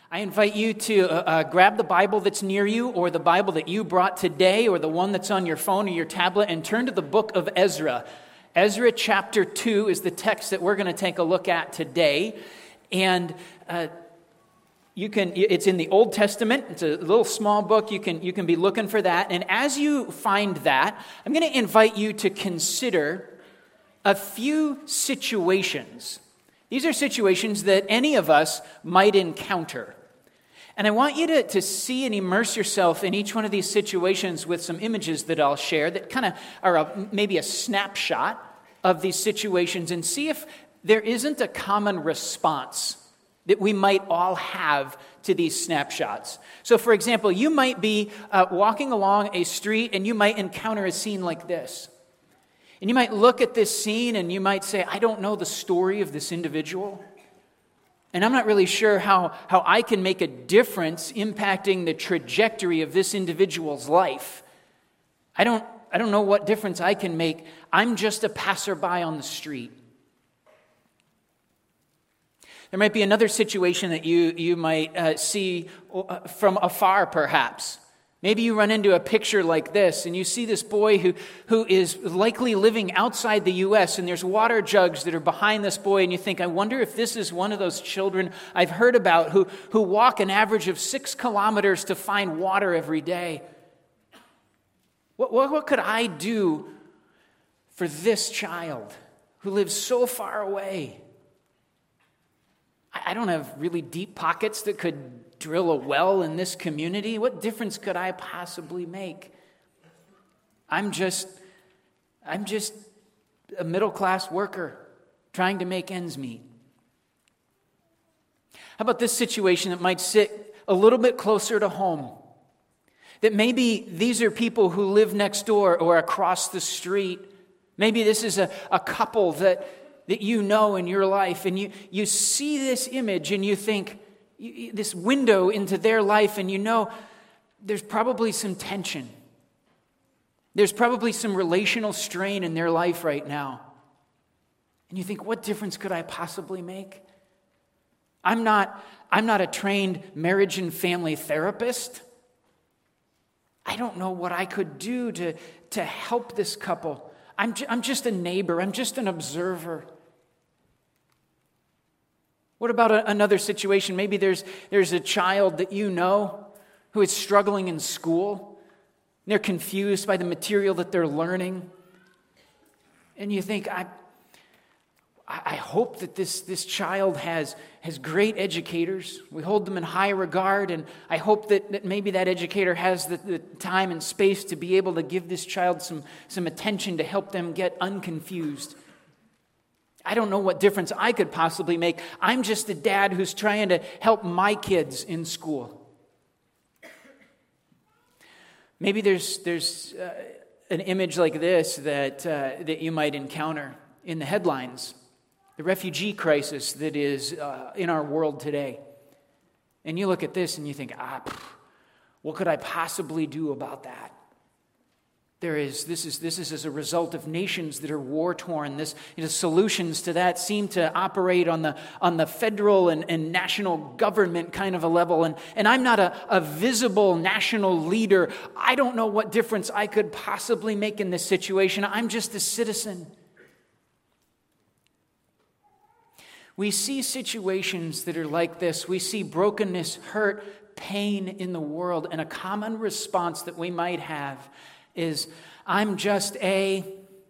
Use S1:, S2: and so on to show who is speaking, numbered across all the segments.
S1: I invite you to grab the Bible that's near you, or the Bible that you brought today, or the one that's on your phone or your tablet, and turn to the book of Ezra. Ezra chapter 2 is the text that we're going to take a look at today. And it's in the Old Testament. It's a little small book. You can be looking for that. And as you find that, I'm going to invite you to consider a few situations. These are situations that any of us might encounter. And I want you to see and immerse yourself in each one of these situations with some images that I'll share that kind of are maybe a snapshot of these situations, and see if there isn't a common response that we might all have to these snapshots. So, for example, you might be walking along a street and you might encounter a scene like this. And you might look at this scene and you might say, I don't know the story of this individual. And I'm not really sure how I can make a difference impacting the trajectory of this individual's life. I don't know what difference I can make. I'm just a passerby on the street. There might be another situation that you might see from afar, perhaps. Maybe you run into a picture like this, and you see this boy who is likely living outside the U.S., and there's water jugs that are behind this boy, and you think, I wonder if this is one of those children I've heard about who walk an average of 6 kilometers to find water every day. What could I do for this child who lives so far away? I don't have really deep pockets that could drill a well in this community. What difference could I possibly make? I'm just a middle-class worker trying to make ends meet. How about this situation that might sit a little bit closer to home? That maybe these are people who live next door or across the street. Maybe this is a couple that you know in your life, and you see this image and you think, this window into their life, and you know there's probably some tension. There's probably some relational strain in their life right now. And you think, what difference could I possibly make? I'm not a trained marriage and family therapist. I don't know what I could do to help this couple. I'm just a neighbor. I'm just an observer. What about another situation? Maybe there's a child that you know who is struggling in school. They're confused by the material that they're learning. And you think, I hope that this child has great educators. We hold them in high regard, and I hope that maybe that educator has the time and space to be able to give this child some attention to help them get unconfused. I don't know what difference I could possibly make. I'm just a dad who's trying to help my kids in school. Maybe there's an image like this that you might encounter in the headlines. The refugee crisis that is in our world today. And you look at this and you think, what could I possibly do about that? This is as a result of nations that are war-torn. Solutions to that seem to operate on the federal and national government kind of a level. And I'm not a visible national leader. I don't know what difference I could possibly make in this situation. I'm just a citizen. We see situations that are like this. We see brokenness, hurt, pain in the world, and a common response that we might have is, I'm just and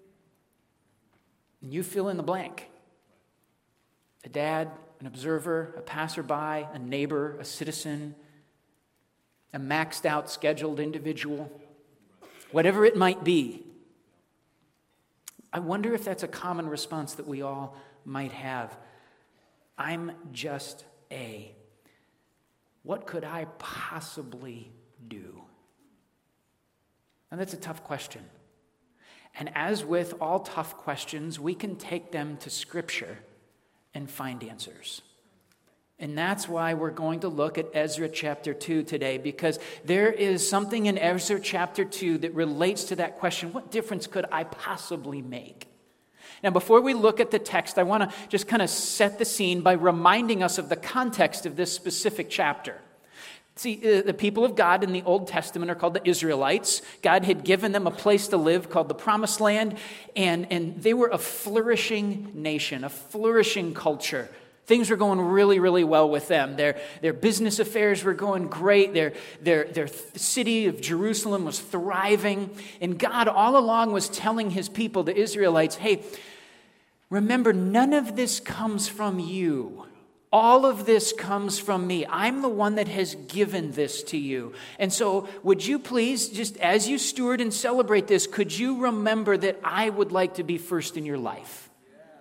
S1: you fill in the blank. A dad, an observer, a passerby, a neighbor, a citizen, a maxed out, scheduled individual, whatever it might be. I wonder if that's a common response that we all might have. I'm just what could I possibly do? And that's a tough question. And as with all tough questions, we can take them to Scripture and find answers. And that's why we're going to look at Ezra chapter 2 today, because there is something in Ezra chapter 2 that relates to that question, what difference could I possibly make? Now, before we look at the text, I want to just kind of set the scene by reminding us of the context of this specific chapter. See, the people of God in the Old Testament are called the Israelites. God had given them a place to live called the Promised Land, and they were a flourishing nation, a flourishing culture. Things were going really, really well with them. Their business affairs were going great. Their city of Jerusalem was thriving. And God all along was telling his people, the Israelites, hey, remember, none of this comes from you. All of this comes from me. I'm the one that has given this to you. And so would you please, just as you steward and celebrate this, could you remember that I would like to be first in your life?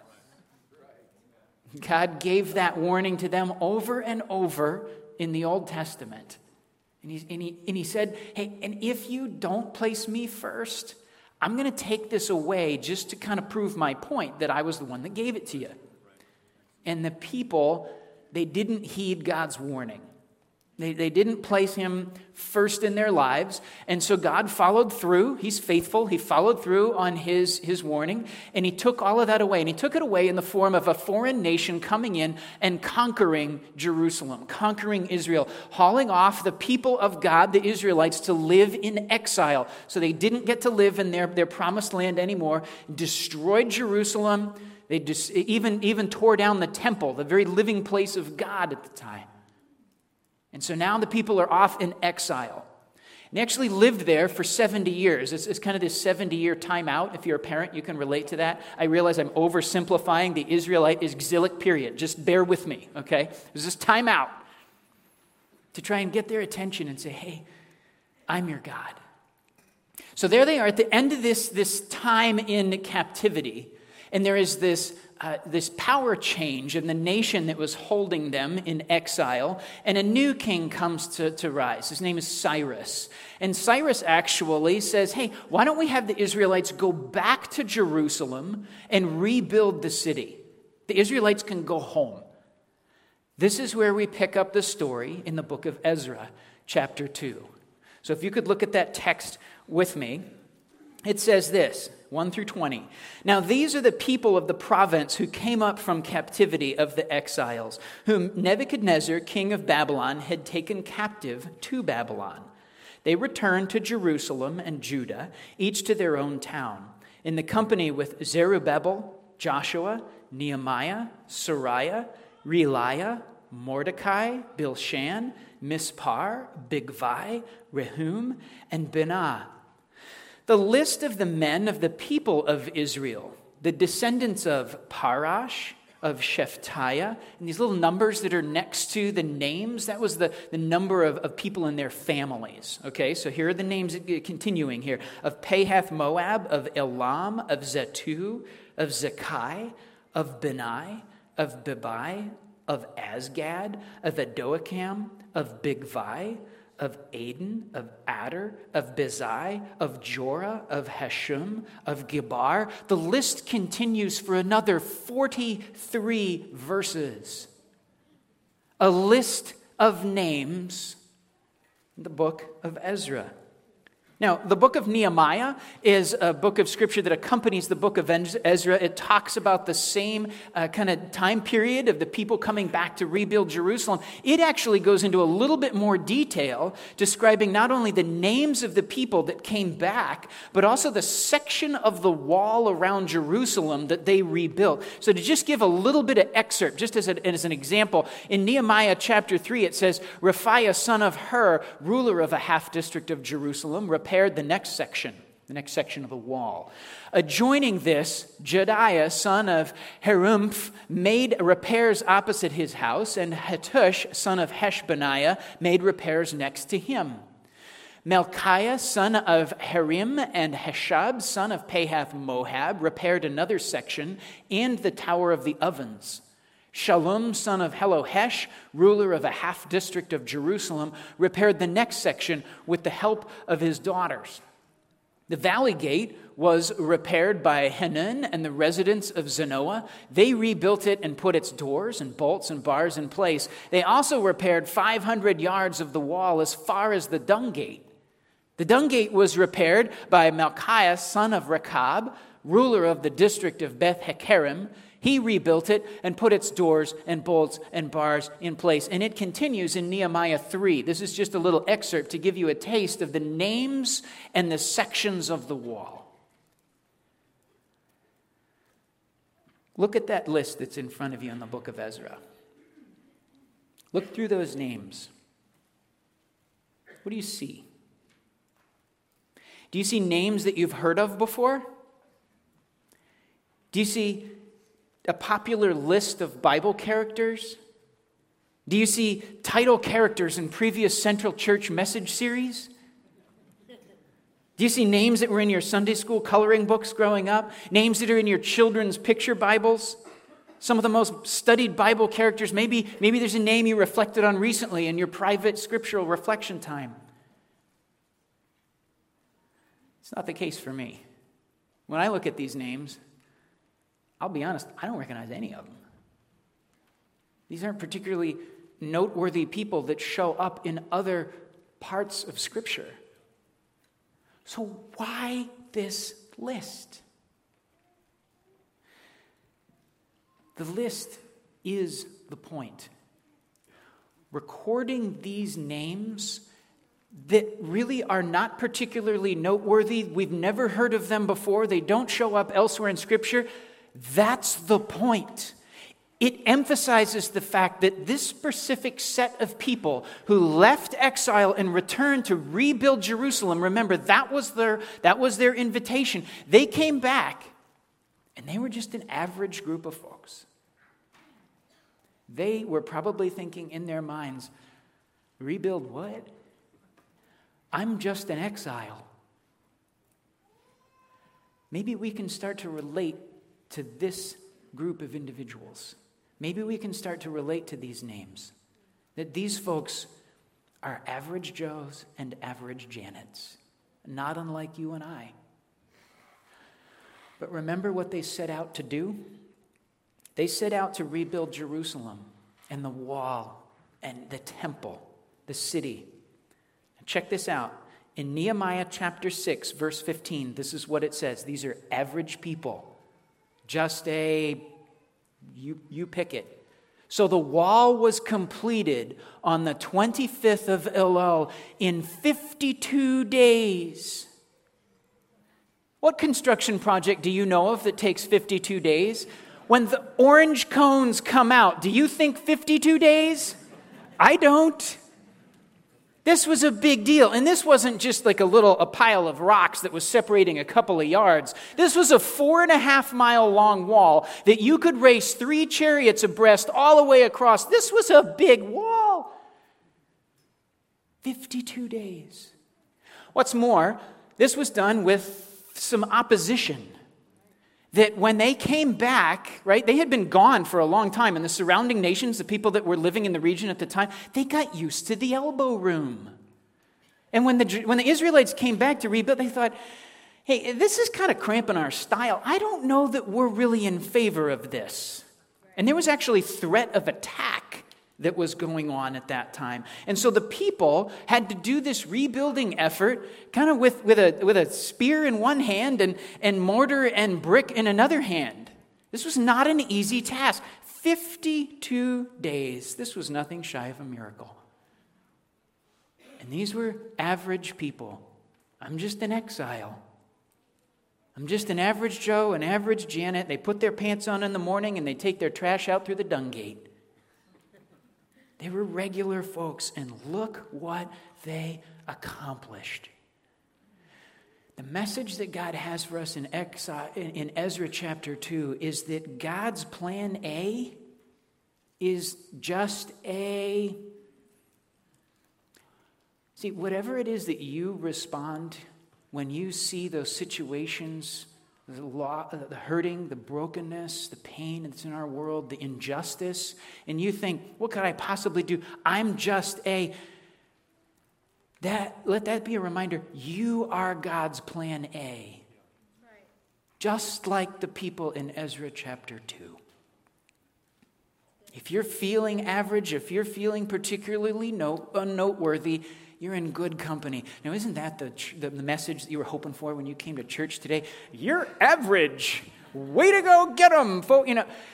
S1: God gave that warning to them over and over in the Old Testament. And he said, hey, and if you don't place me first, I'm going to take this away just to kind of prove my point that I was the one that gave it to you. And the people, they didn't heed God's warning. They didn't place him first in their lives. And so God followed through. He's faithful. He followed through on his warning. And he took all of that away. And he took it away in the form of a foreign nation coming in and conquering Jerusalem, conquering Israel, hauling off the people of God, the Israelites, to live in exile. So they didn't get to live in their promised land anymore. Destroyed Jerusalem. They just even tore down the temple, the very living place of God at the time. And so now the people are off in exile. And they actually lived there for 70 years. It's kind of this 70-year timeout. If you're a parent, you can relate to that. I realize I'm oversimplifying the Israelite exilic period. Just bear with me, okay? There's this timeout to try and get their attention and say, hey, I'm your God. So there they are at the end of this time in captivity. And there is this power change in the nation that was holding them in exile, and a new king comes to rise. His name is Cyrus. And Cyrus actually says, hey, why don't we have the Israelites go back to Jerusalem and rebuild the city? The Israelites can go home. This is where we pick up the story in the book of Ezra, chapter 2. So if you could look at that text with me, it says this, 1 through 20. Now these are the people of the province who came up from captivity of the exiles, whom Nebuchadnezzar, king of Babylon, had taken captive to Babylon. They returned to Jerusalem and Judah, each to their own town, in the company with Zerubbabel, Joshua, Nehemiah, Sariah, Realiah, Mordecai, Bilshan, Mispar, Bigvai, Rehum, and Benah. The list of the men of the people of Israel, the descendants of Parash, of Shephatiah, and these little numbers that are next to the names, that was the number of people in their families. Okay, so here are the names continuing here. Of Pahath Moab, of Elam, of Zetu, of Zekai, of Benai, of Bebai, of Asgad, of Adoikam, of Bigvai, of Aden, of Adar, of Bezai, of Jorah, of Hashum, of Gibar. The list continues for another 43 verses. A list of names in the book of Ezra. Now, the book of Nehemiah is a book of scripture that accompanies the book of Ezra. It talks about the same kind of time period of the people coming back to rebuild Jerusalem. It actually goes into a little bit more detail, describing not only the names of the people that came back, but also the section of the wall around Jerusalem that they rebuilt. So to just give a little bit of excerpt, just as an example, in Nehemiah chapter 3, it says, Rephaiah, son of Hur, ruler of a half district of Jerusalem, repaired the next section of the wall. Adjoining this, Jediah, son of Harumph, made repairs opposite his house, and Hattush, son of Heshbaniah, made repairs next to him. Melchiah, son of Harim, and Heshab, son of Pahath Moab, repaired another section and the Tower of the Ovens. Shallum, son of Helohesh, ruler of a half district of Jerusalem, repaired the next section with the help of his daughters. The valley gate was repaired by Hanun and the residents of Zanoah. They rebuilt it and put its doors and bolts and bars in place. They also repaired 500 yards of the wall as far as the dung gate. The dung gate was repaired by Malchiah, son of Rechab, ruler of the district of Beth Hakerem. He rebuilt it and put its doors and bolts and bars in place. And it continues in Nehemiah 3. This is just a little excerpt to give you a taste of the names and the sections of the wall. Look at that list that's in front of you in the book of Ezra. Look through those names. What do you see? Do you see names that you've heard of before? Do you see a popular list of Bible characters? Do you see title characters in previous Central Church message series? Do you see names that were in your Sunday school coloring books growing up? Names that are in your children's picture Bibles? Some of the most studied Bible characters. Maybe there's a name you reflected on recently in your private scriptural reflection time. It's not the case for me. When I look at these names, I'll be honest, I don't recognize any of them. These aren't particularly noteworthy people that show up in other parts of Scripture. So why this list? The list is the point. Recording these names that really are not particularly noteworthy, we've never heard of them before, they don't show up elsewhere in Scripture, that's the point. It emphasizes the fact that this specific set of people who left exile and returned to rebuild Jerusalem, remember, that was their invitation. They came back, and they were just an average group of folks. They were probably thinking in their minds, rebuild what? I'm just an exile. Maybe we can start to relate to this group of individuals. Maybe we can start to relate to these names. That these folks are average Joes and average Janets, not unlike you and I. But remember what they set out to do? They set out to rebuild Jerusalem and the wall and the temple, the city. Check this out. In Nehemiah chapter 6, verse 15, this is what it says. These are average people. Just you pick it. So the wall was completed on the 25th of Elul in 52 days. What construction project do you know of that takes 52 days? When the orange cones come out, do you think 52 days? I don't. This was a big deal. And this wasn't just like a pile of rocks that was separating a couple of yards. This was a 4.5 mile long wall that you could race 3 chariots abreast all the way across. This was a big wall. 52 days. What's more, this was done with some opposition. That when they came back, right, they had been gone for a long time, and the surrounding nations, the people that were living in the region at the time, they got used to the elbow room. And when the Israelites came back to rebuild, they thought, hey, this is kind of cramping our style. I don't know that we're really in favor of this. And there was actually threat of attack that was going on at that time. And so the people had to do this rebuilding effort kind of with a spear in one hand and mortar and brick in another hand. This was not an easy task. 52 days. This was nothing shy of a miracle. And these were average people. I'm just an exile. I'm just an average Joe, an average Janet. They put their pants on in the morning and they take their trash out through the dung gate. They were regular folks, and look what they accomplished. The message that God has for us in Ezra chapter 2 is that God's plan A is just a... See, whatever it is that you respond when you see those situations, the hurting, the brokenness, the pain that's in our world, the injustice, and you think, what could I possibly do? I'm just let that be a reminder, you are God's plan A. Right. Just like the people in Ezra chapter 2. If you're feeling average, if you're feeling particularly unnoteworthy, you're in good company. Now, isn't that the message that you were hoping for when you came to church today? You're average. Way to go get them, folks.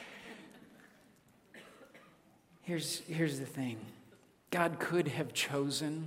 S1: Here's the thing. God could have chosen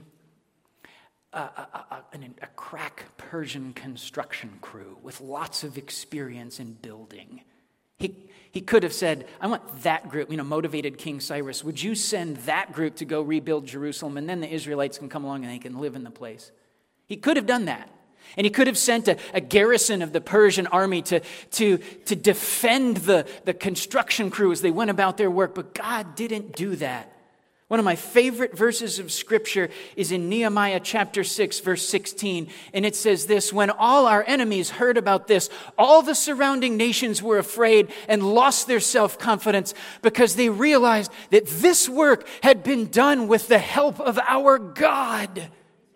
S1: a crack Persian construction crew with lots of experience in building. He could have said, I want that group, motivated King Cyrus. Would you send that group to go rebuild Jerusalem, and then the Israelites can come along and they can live in the place? He could have done that. And he could have sent a garrison of the Persian army to defend the construction crew as they went about their work. But God didn't do that. One of my favorite verses of Scripture is in Nehemiah chapter 6, verse 16. And it says this, when all our enemies heard about this, all the surrounding nations were afraid and lost their self-confidence because they realized that this work had been done with the help of our God.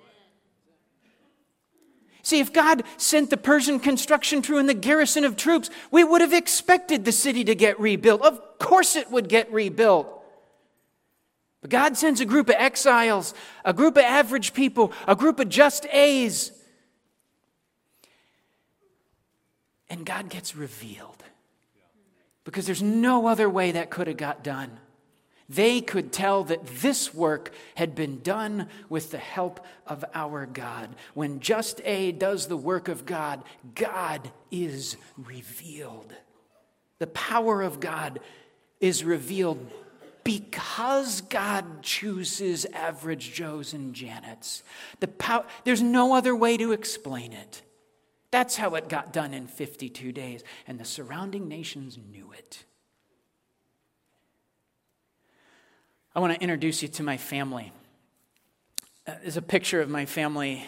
S1: See, if God sent the Persian construction crew and the garrison of troops, we would have expected the city to get rebuilt. Of course it would get rebuilt. But God sends a group of exiles, a group of average people, a group of just A's. And God gets revealed. Because there's no other way that could have got done. They could tell that this work had been done with the help of our God. When just A does the work of God, God is revealed. The power of God is revealed because God chooses average Joes and Janets. There's no other way to explain it. That's how it got done in 52 days, and the surrounding nations knew it. I want to introduce you to my family. There's a picture of my family,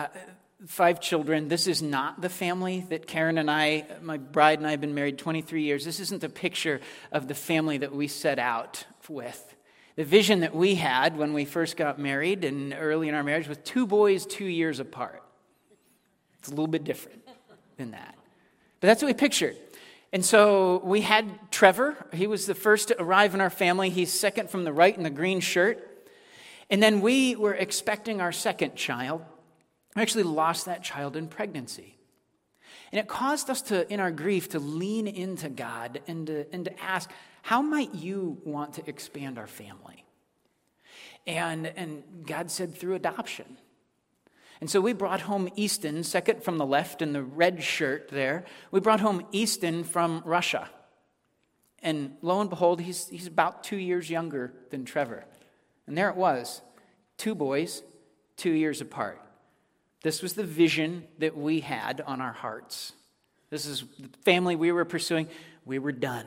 S1: 5 children. This is not the family that Karen and I, my bride and I, have been married 23 years. This isn't the picture of the family that we set out with. The vision that we had when we first got married and early in our marriage was 2 boys, 2 years apart. It's a little bit different than that. But that's what we pictured. And so we had Trevor. He was the first to arrive in our family. He's second from the right in the green shirt. And then we were expecting our second child. We actually lost that child in pregnancy. And it caused us to, in our grief, to lean into God and to ask, how might you want to expand our family? And God said, through adoption. And so we brought home Easton, second from the left in the red shirt there. We brought home Easton from Russia. And lo and behold, he's about 2 years younger than Trevor. And there it was, 2 boys, 2 years apart. This was the vision that we had on our hearts. This is the family we were pursuing. We were done.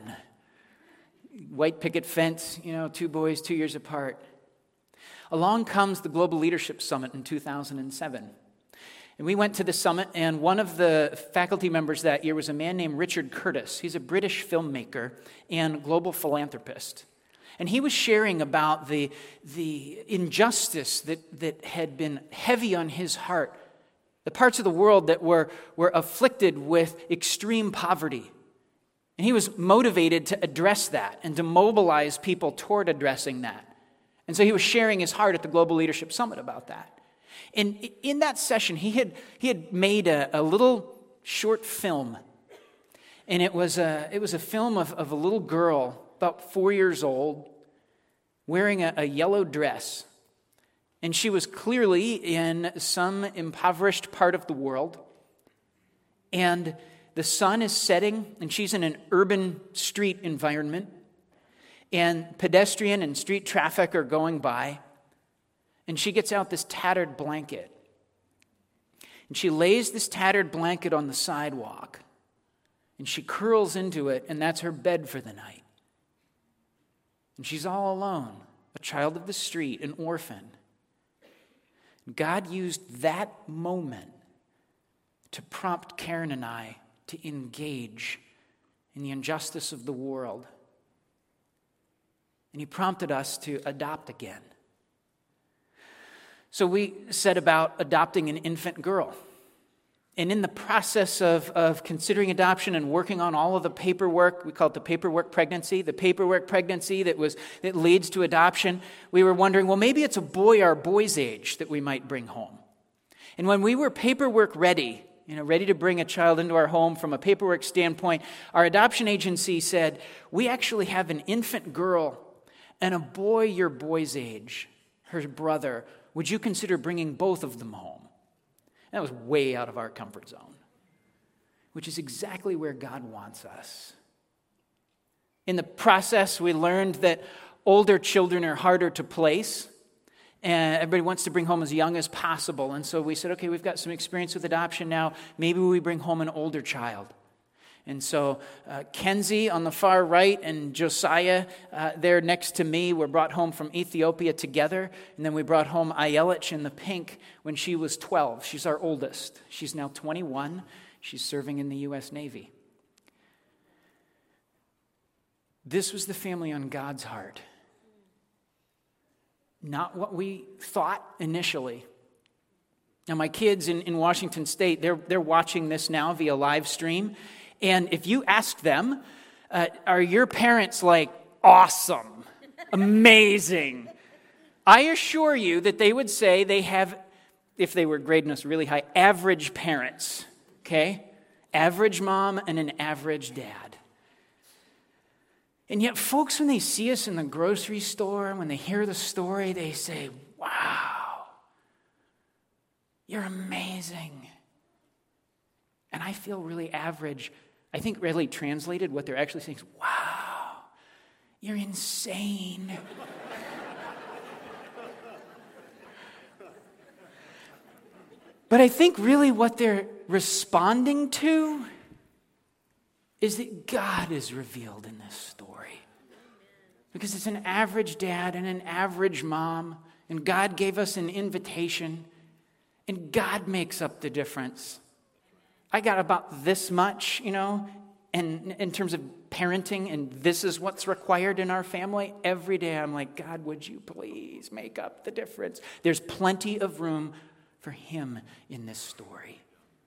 S1: White picket fence, 2 boys, 2 years apart. Along comes the Global Leadership Summit in 2007. And we went to the summit, and one of the faculty members that year was a man named Richard Curtis. He's a British filmmaker and global philanthropist. And he was sharing about the injustice that had been heavy on his heart, the parts of the world that were afflicted with extreme poverty. And he was motivated to address that and to mobilize people toward addressing that. And so he was sharing his heart at the Global Leadership Summit about that. And in that session, he had made a little short film. And it was a film of a little girl, about 4 years old, wearing a yellow dress. And she was clearly in some impoverished part of the world. And the sun is setting, and she's in an urban street environment. And pedestrian and street traffic are going by. And she gets out this tattered blanket. And she lays this tattered blanket on the sidewalk. And she curls into it, and that's her bed for the night. And she's all alone, a child of the street, an orphan. God used that moment to prompt Karen and I to engage in the injustice of the world. And he prompted us to adopt again. So we set about adopting an infant girl. And in the process of considering adoption and working on all of the paperwork, we call it the paperwork pregnancy that leads to adoption, we were wondering, well, maybe it's a boy our boy's age that we might bring home. And when we were paperwork ready, ready to bring a child into our home from a paperwork standpoint, our adoption agency said, we actually have an infant girl and a boy your boy's age, her brother. Would you consider bringing both of them home? That was way out of our comfort zone, which is exactly where God wants us. In the process, we learned that older children are harder to place, and everybody wants to bring home as young as possible. And so we said, okay, we've got some experience with adoption now. Maybe we bring home an older child. And so Kenzie on the far right and Josiah there next to me were brought home from Ethiopia together. And then we brought home Ayelich in the pink when she was 12. She's our oldest. She's now 21. She's serving in the U.S. Navy. This was the family on God's heart. Not what we thought initially. Now my kids in Washington State, they're watching this now via live stream. And if you ask them, are your parents like awesome, amazing? I assure you that they would say they have, if they were grading us really high, average parents, okay? Average mom and an average dad. And yet folks, when they see us in the grocery store, when they hear the story, they say, wow, you're amazing. And I feel really average. I think really translated, what they're actually saying is, wow, you're insane. But I think really what they're responding to is that God is revealed in this story. Because it's an average dad and an average mom, and God gave us an invitation, and God makes up the difference. I got about this much, and in terms of parenting, and this is what's required in our family. Every day I'm like, God, would you please make up the difference? There's plenty of room for him in this story.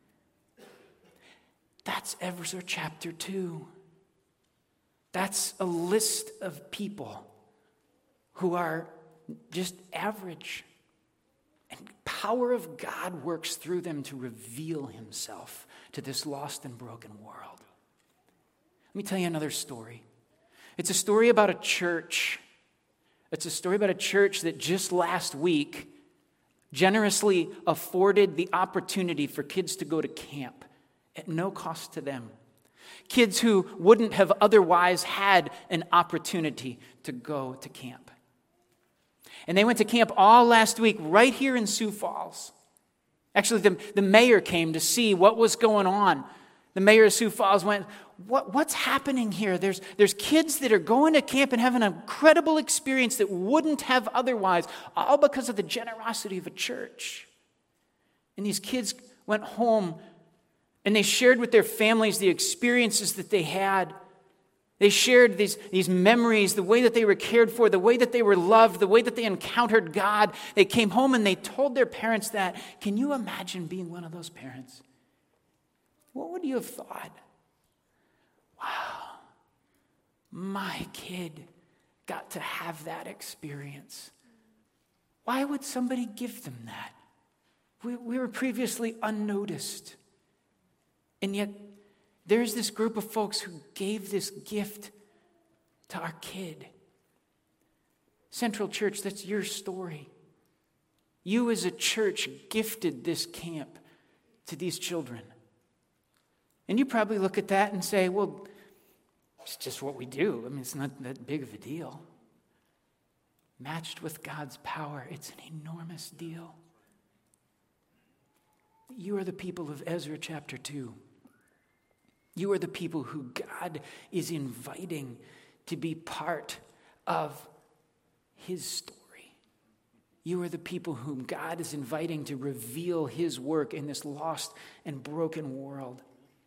S1: That's Ezra chapter 2. That's a list of people who are just average. And power of God works through them to reveal himself to this lost and broken world. Let me tell you another story. It's a story about a church. It's a story about a church that just last week generously afforded the opportunity for kids to go to camp at no cost to them. Kids who wouldn't have otherwise had an opportunity to go to camp. And they went to camp all last week right here in Sioux Falls. Actually, the mayor came to see what was going on. The mayor of Sioux Falls went, what's happening here? There's kids that are going to camp and having an incredible experience that wouldn't have otherwise, all because of the generosity of a church. And these kids went home and they shared with their families the experiences that they had. They shared these memories, the way that they were cared for, the way that they were loved, the way that they encountered God. They came home and they told their parents that. Can you imagine being one of those parents? What would you have thought? Wow, my kid got to have that experience. Why would somebody give them that? We were previously unnoticed. And yet, there's this group of folks who gave this gift to our kid. Central Church, that's your story. You as a church gifted this camp to these children. And you probably look at that and say, well, it's just what we do. I mean, it's not that big of a deal. Matched with God's power, it's an enormous deal. You are the people of Ezra chapter 2. You are the people who God is inviting to be part of his story. You are the people whom God is inviting to reveal his work in this lost and broken world.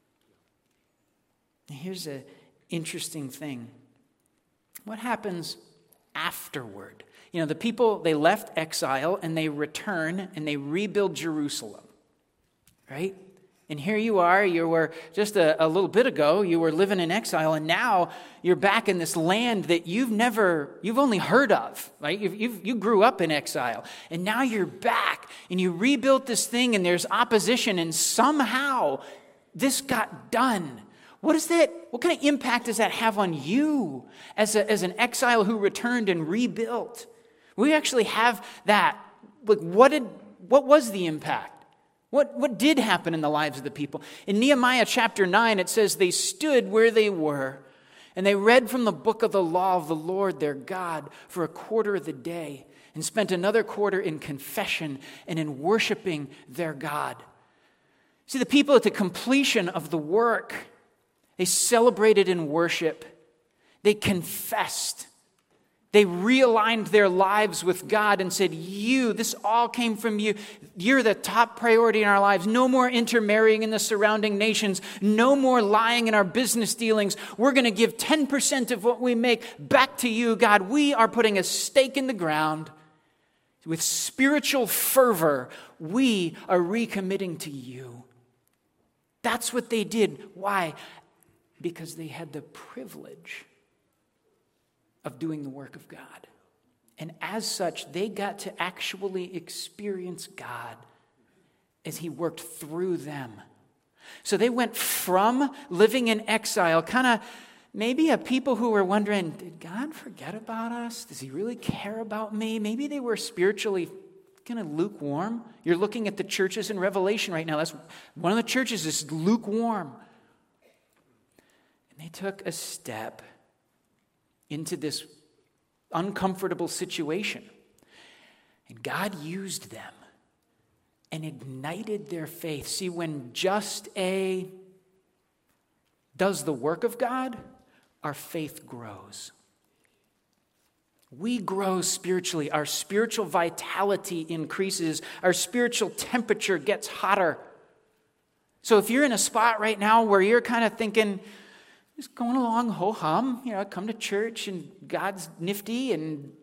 S1: And here's an interesting thing. What happens afterward? The people, they left exile and they return and they rebuild Jerusalem, right? And here you are, you were just a little bit ago, you were living in exile, and now you're back in this land that you've only heard of, right? You grew up in exile, and now you're back, and you rebuilt this thing, and there's opposition, and somehow this got done. What kind of impact does that have on you as an exile who returned and rebuilt? We actually have that. Like, what was the impact? What did happen in the lives of the people? In Nehemiah chapter 9, it says they stood where they were, and they read from the book of the law of the Lord their God for a quarter of the day, and spent another quarter in confession and in worshiping their God. See, the people at the completion of the work, they celebrated in worship. They confessed. They realigned their lives with God and said, this all came from you. You're the top priority in our lives. No more intermarrying in the surrounding nations. No more lying in our business dealings. We're going to give 10% of what we make back to you, God. We are putting a stake in the ground. With spiritual fervor, we are recommitting to you. That's what they did. Why? Because they had the privilege of doing the work of God. And as such, they got to actually experience God as he worked through them. So they went from living in exile, kind of maybe a people who were wondering, did God forget about us? Does he really care about me? Maybe they were spiritually kind of lukewarm. You're looking at the churches in Revelation right now. That's one of the churches is lukewarm. And they took a step into this uncomfortable situation. And God used them and ignited their faith. See, when just A does the work of God, our faith grows. We grow spiritually. Our spiritual vitality increases. Our spiritual temperature gets hotter. So if you're in a spot right now where you're kind of thinking, just going along, ho-hum, come to church and God's nifty, and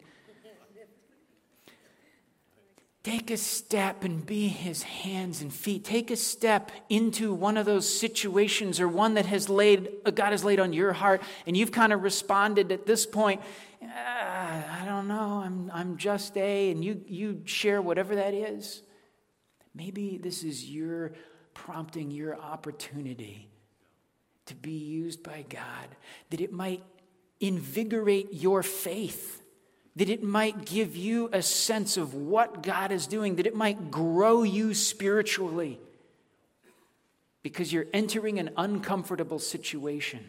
S1: take a step and be his hands and feet. Take a step into one of those situations or one that God has laid on your heart, and you've kind of responded at this point, I don't know, I'm just and you share whatever that is. Maybe this is your prompting, your opportunity to be used by God, that it might invigorate your faith, that it might give you a sense of what God is doing, that it might grow you spiritually because you're entering an uncomfortable situation.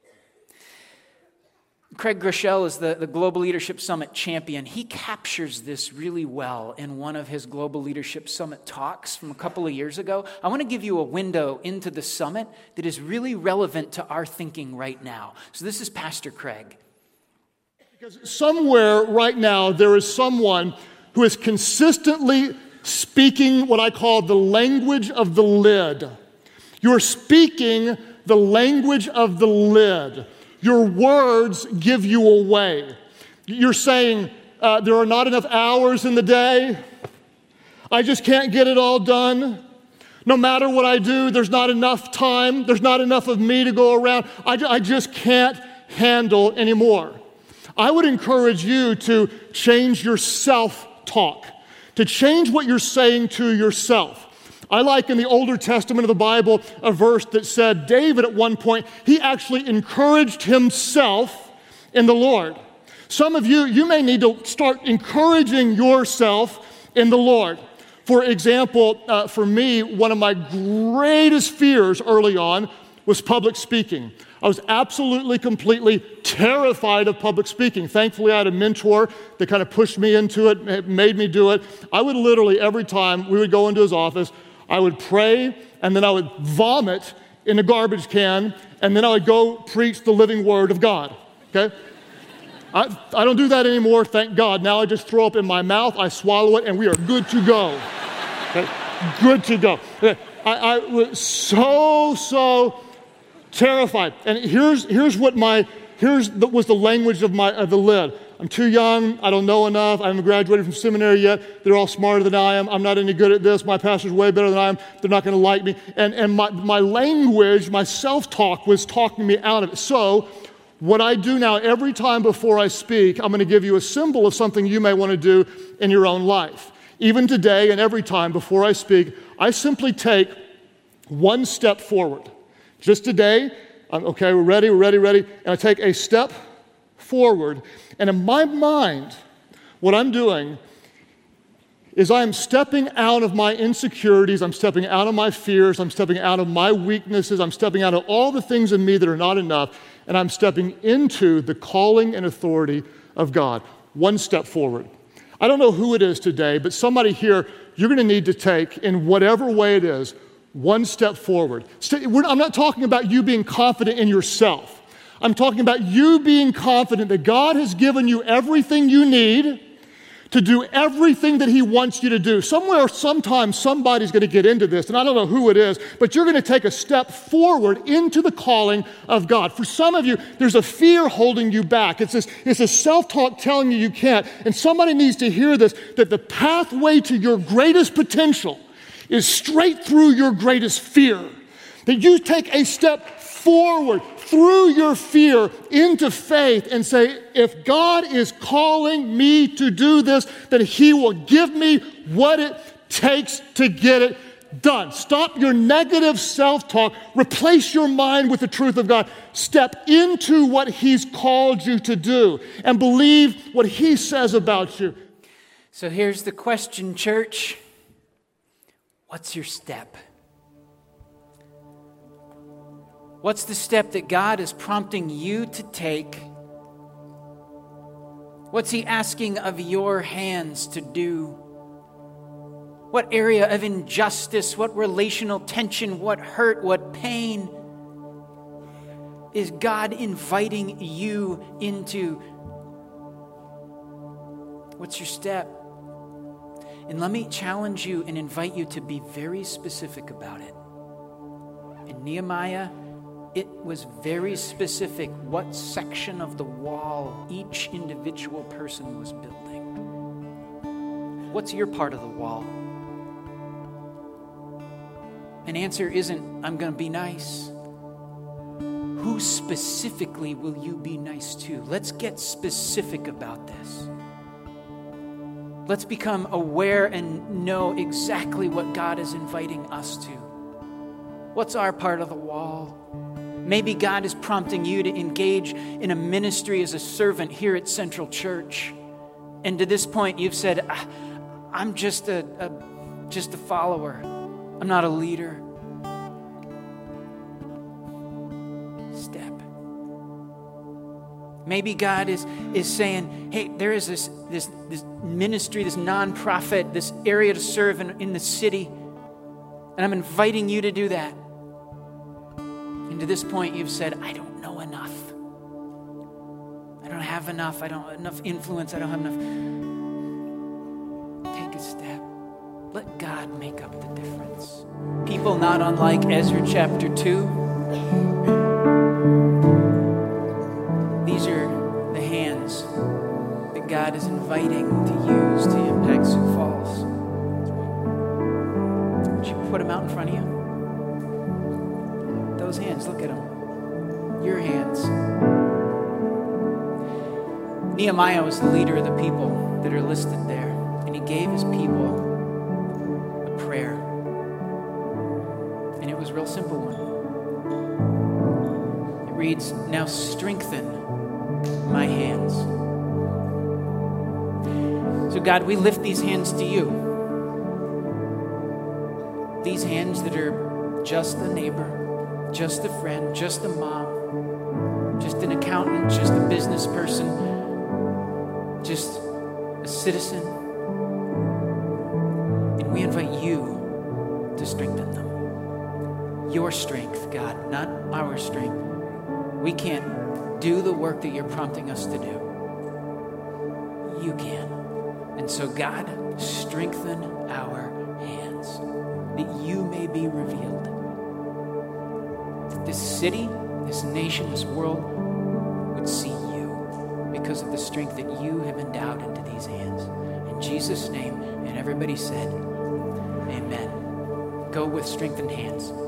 S1: Craig Groeschel is the Global Leadership Summit champion. He captures this really well in one of his Global Leadership Summit talks from a couple of years ago. I want to give you a window into the summit that is really relevant to our thinking right now. So this is Pastor Craig.
S2: Because somewhere right now there is someone who is consistently speaking what I call the language of the lid. You're speaking the language of the lid. Your words give you away. You're saying, there are not enough hours in the day. I just can't get it all done. No matter what I do, there's not enough time. There's not enough of me to go around. I just can't handle anymore. I would encourage you to change your self-talk, to change what you're saying to yourself. I like in the Older Testament of the Bible a verse that said David at one point, he actually encouraged himself in the Lord. Some of you may need to start encouraging yourself in the Lord. For example, for me, one of my greatest fears early on was public speaking. I was absolutely, completely terrified of public speaking. Thankfully, I had a mentor that kind of pushed me into it, made me do it. I would literally, every time we would go into his office, I would pray, and then I would vomit in a garbage can, and then I would go preach the living word of God, okay? I don't do that anymore, thank God. Now I just throw up in my mouth, I swallow it, and we are good to go. Okay? Good to go. Okay. I was so terrified. And here's was the language of the lid. I'm too young, I don't know enough, I haven't graduated from seminary yet, they're all smarter than I am, I'm not any good at this, my pastor's way better than I am, they're not going to like me. And my language, my self-talk was talking me out of it. So what I do now, every time before I speak, I'm going to give you a symbol of something you may want to do in your own life. Even today and every time before I speak, I simply take one step forward. Just today, okay, we're ready, and I take a step forward. And in my mind, what I'm doing is I am stepping out of my insecurities, I'm stepping out of my fears, I'm stepping out of my weaknesses, I'm stepping out of all the things in me that are not enough, and I'm stepping into the calling and authority of God. One step forward. I don't know who it is today, but somebody here, you're going to need to take, in whatever way it is, one step forward. I'm not talking about you being confident in yourself. I'm talking about you being confident that God has given you everything you need to do everything that He wants you to do. Somewhere, sometime, somebody's going to get into this, and I don't know who it is, but you're going to take a step forward into the calling of God. For some of you, there's a fear holding you back. It's a self-talk telling you can't, and somebody needs to hear this, that the pathway to your greatest potential is straight through your greatest fear. That you take a step forward through your fear into faith and say, if God is calling me to do this, then He will give me what it takes to get it done. Stop your negative self-talk. Replace your mind with the truth of God. Step into what He's called you to do and believe what He says about you.
S1: So here's the question, church. What's your step? What's the step that God is prompting you to take? What's He asking of your hands to do? What area of injustice, what relational tension, what hurt, what pain is God inviting you into? What's your step? And let me challenge you and invite you to be very specific about it. In Nehemiah, it was very specific what section of the wall each individual person was building. What's your part of the wall? An answer isn't, I'm going to be nice. Who specifically will you be nice to? Let's get specific about this. Let's become aware and know exactly what God is inviting us to. What's our part of the wall? Maybe God is prompting you to engage in a ministry as a servant here at Central Church. And to this point, you've said, I'm just a follower. I'm not a leader. Step. Maybe God is saying, hey, there is this ministry, this nonprofit, this area to serve in the city. And I'm inviting you to do that. And to this point, you've said, I don't know enough. I don't have enough. I don't have enough influence. I don't have enough. Take a step. Let God make up the difference. People not unlike Ezra chapter 2. These are the hands that God is inviting to use to impact Sioux Falls. Would you put them out in front of you? Those hands, look at them. Your hands. Nehemiah was the leader of the people that are listed there, and he gave his people a prayer. And it was a real simple one. It reads, now strengthen my hands. So God, we lift these hands to you. These hands that are just a neighbor, just a friend, just a mom, just an accountant, just a business person, just a citizen. And we invite you to strengthen them. Your strength, God, not our strength. We can't do the work that you're prompting us to do. You can. And so, God, strengthen our hands that you may be revealed. This city, this nation, this world would see you because because of the strength that you have endowed into these hands. In Jesus' name, and everybody said, amen. Go with strengthened hands.